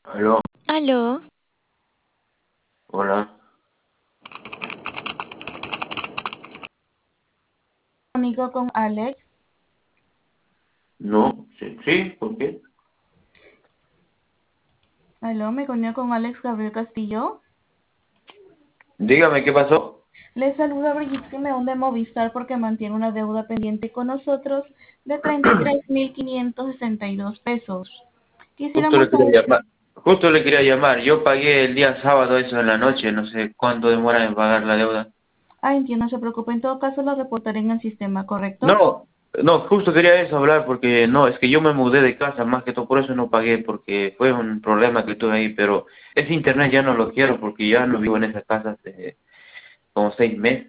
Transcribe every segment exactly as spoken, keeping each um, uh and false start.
Aló, Aló, hola. Amigo con Alex. No, sí, sí, ¿por qué? Aló, me comunico con Alex Gabriel Castillo. Dígame, ¿qué pasó? Le saluda Brigitte Simeón de Movistar porque mantiene una deuda pendiente con nosotros de treinta y tres mil quinientos sesenta y dos pesos. Justo le Quisiéramos quería saber... llamar. Justo le quería llamar. Yo pagué el día sábado eso en la noche. No sé cuánto demora en pagar la deuda. Ah, entiendo, no se preocupe. En todo caso, lo reportaré en el sistema, ¿correcto? No, no, justo quería eso hablar porque no, es que yo me mudé de casa, más que todo por eso no pagué, porque fue un problema que tuve ahí, pero ese internet ya no lo quiero porque ya no vivo en esa casa hace como seis meses.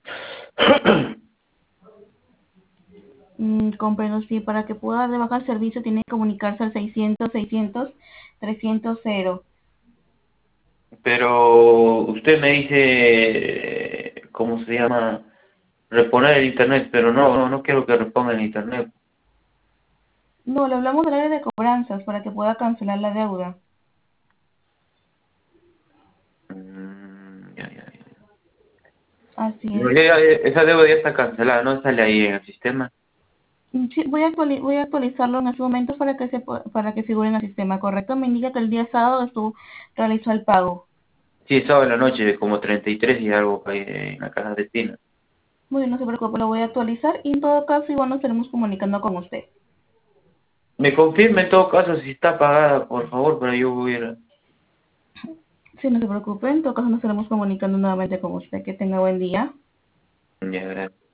Mm, comprendo, sí. Para que pueda de bajar el servicio, tiene que comunicarse al seiscientos, seiscientos, trescientos. Pero usted me dice, ¿cómo se llama? Reponer el internet, pero no, no, no quiero que reponga el internet. No, le hablamos del área de cobranzas para que pueda cancelar la deuda. Mm, ya, ya, ya. Así No, es. ya- ya, esa deuda ya está cancelada, no sale ahí en el sistema. Sí, voy a, actuali- voy a actualizarlo en estos momentos para que se pu- para que figure en el sistema, ¿correcto? Me indica que el día sábado estuvo realizó el pago. Sí, estaba en la noche, como treinta y tres y algo ahí en la casa de Tina. Muy bien, no se preocupe, lo voy a actualizar y en todo caso igual nos estaremos comunicando con usted. Me confirma en todo caso si está pagada, por favor, para yo hubiera. Sí, no se preocupe, en todo caso nos estaremos comunicando nuevamente con usted. Que tenga buen día. Ya, gracias.